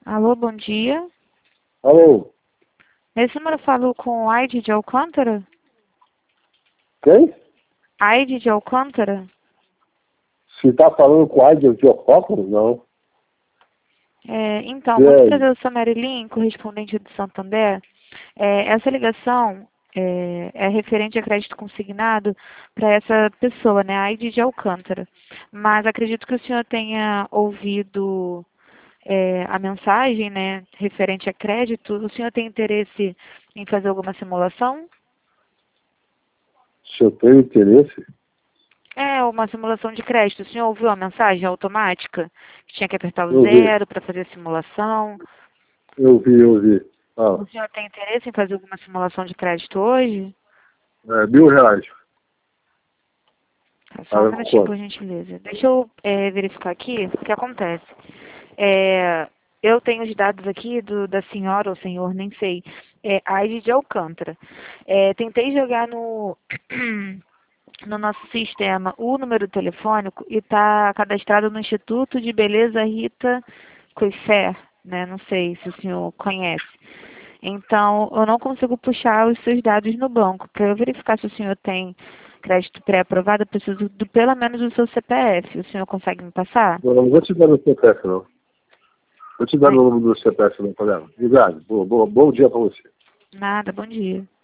Alô, bom dia. Alô, Esse número falou com o Aide de Alcântara? quem? Aide de Alcântara? Se tá falando com a de Teofóculo? Não. Então, E muito aí? prazer, eu sou Marilyn, correspondente do Santander. Essa ligação é referente a crédito consignado para essa pessoa, né, Aide de Alcântara. Mas acredito que o senhor tenha ouvido a mensagem, né, referente a crédito. O senhor tem interesse em fazer alguma simulação? Se eu tenho interesse? É uma simulação de crédito. O senhor ouviu a mensagem automática? Que tinha que apertar o Eu vi, zero para fazer a simulação. eu vi. Ah, O senhor tem interesse em fazer alguma simulação de crédito hoje? R$ 1.000. Só um Paga com minutinho, por quanto? gentileza. Deixa eu verificar aqui o que acontece. É, eu tenho os dados aqui da senhora ou senhor, nem sei. Aide de Alcântara. Tentei jogar no nosso sistema o número telefônico e está cadastrado no Instituto de Beleza Rita Coifé, né? Não sei se o senhor conhece. Então, eu não consigo puxar os seus dados no banco. Para eu verificar se o senhor tem crédito pré-aprovado, eu preciso pelo menos do seu CPF. O senhor consegue me passar? Eu não vou te dar meu CPF, não. Vou te dar Ai, meu número do CPF, não, Palema. Obrigado. Bom dia pra você. nada, bom dia.